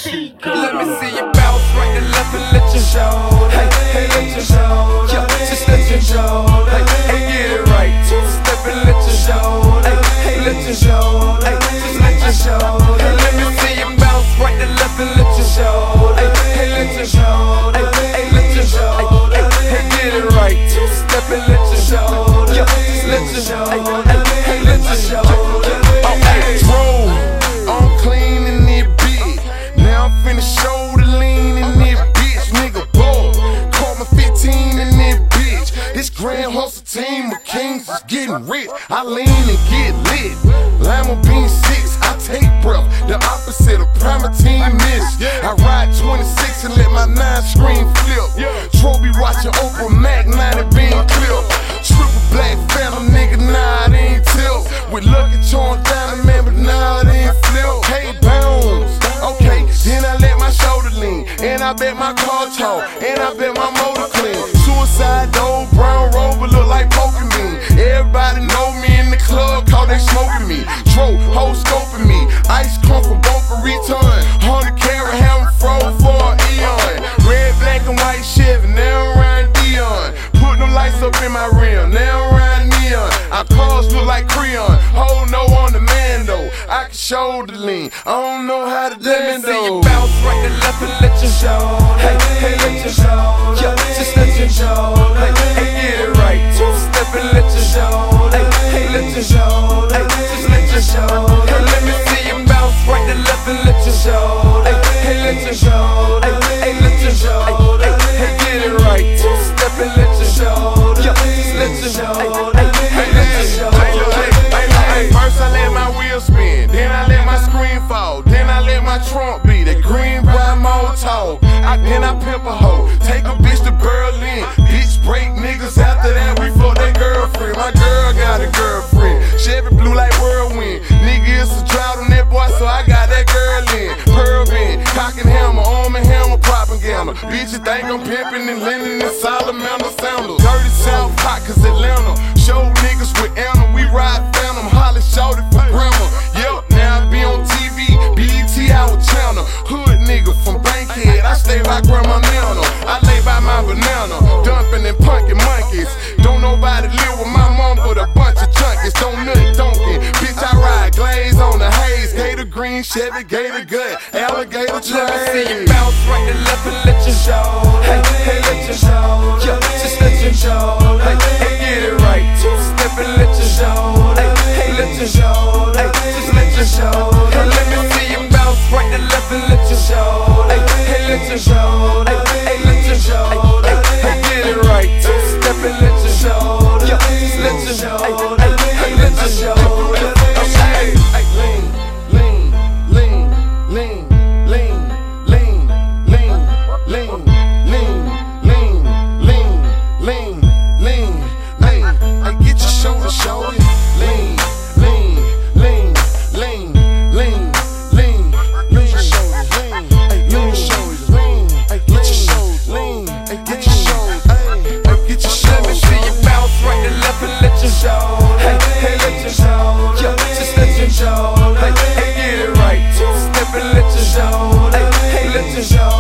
Let me see you bounce right and left and let your shoulder. Hey, let your shoulder. Just let your shoulder. Hey, get it right. Two-step and let your shoulder. Hey, let your shoulder. Just let your shoulder. Let me see you bounce right and left and let your shoulder. Hey, let your shoulder. Hey, let your shoulder. Hey, get it right. Two-step and let your shoulder. Just let your shoulder. Hey, let your shoulder. Oh, hey, roll. I'm clean in it, big. Now I'm finna show the lean in it, bitch. Nigga, ball. Call me 15 in it, bitch. This grand hustle team of kings is getting rich. I lean and get lit. Lima bean 6, I take breath. The opposite of Primatine miss. I ride 26 and let my 9 screen flip. Trophy watching Oprah Mac 90 bean clip. Triple black phantom, nigga, nah, it ain't tilt. With Lucky Charms down, man, but nah, it ain't flip. Hey, bounce. Okay, then I let my shoulder lean. And I bet my car talk. And I bet my motor clean. Suicide dope, brown rover, look like Pokemon. Everybody know me in the club, cause they smoking me. Tro, hoe scoping me. Ice come from Boca Raton. 100 carat, having froze for an eon. Red, black, and white Chevy, now I'm riding Dion. Put them lights up in my rim, now I'm riding neon. Our cars look like Creon. Hold no on the man though. I can shoulder lean. I don't know how to dance though. Let me see you bounce right and left and let your shoulder. Hey, let your shoulder. Just let your shoulder. Hey, get it right. Two-step and let your shoulder. Hey, let your shoulder. Just let your shoulder. Let me see you bounce right and left and let your shoulder. Hey, let your shoulder. Hey, let your shoulder. Hey, get it right. Two-step and let your shoulder. Just let your shoulder. Hey, let your shoulder. First I let my wheel spin, then I let my screen fall, then I let my trunk beat that green bright Molotov. Then I pimp a hoe, take a bitch to Berlin. Bitch break niggas after that, we fuck that girlfriend. My girl got a girlfriend, Chevy blue like whirlwind. Nigga, it's a drought on that boy, so I got that girl in. Pearl bend, cock and hammer, arm and hammer, propaganda. Bitches think I'm pimping and lending and salamander sandals. Dirty South hot, cause Atlanta show niggas with Anna. We ride Phantom, Holly shouted for grandma. Yep, now I be on TV, BET out channel. Hood nigga from Bankhead, I stay by Grandma Nana. I lay by my banana, dumping and punkin' monkeys. Don't nobody live with my mom but a bunch of junkies. Don't nut donkey, bitch I ride glaze on the haze. Gator green, Chevy, gator gut, alligator train. Let me see you bounce right and left and let your shoulder. Hey, let your shoulder. Just let your shoulder. Hey, get it right. Two-step and let your shoulder. Hey, let your shoulder. Just let your shoulder. Let me see you bounce right and left and let your shoulder. Hey, let your shoulder. Hey, let your shoulder. Hey, get it right. Two-step and let your shoulder. Just let your shoulder. Hey, let your shoulder. Hey, lean, lean, lean, lean, lean, lean, lean, lean, lean, lean, lean, lean, lean. And get your shoulder, shoulder. Lean, lean, lean, lean, lean, lean, lean your shoulders, lean, lean your shoulders, lean, get your shoulders, lean, get your shoulders, get your shoulders. Let me see you bounce right and left and let your shoulder. Hey, let your shoulder. Just let your shoulder. Hey, get it right. Two-step and let your shoulder. Hey, let your shoulder.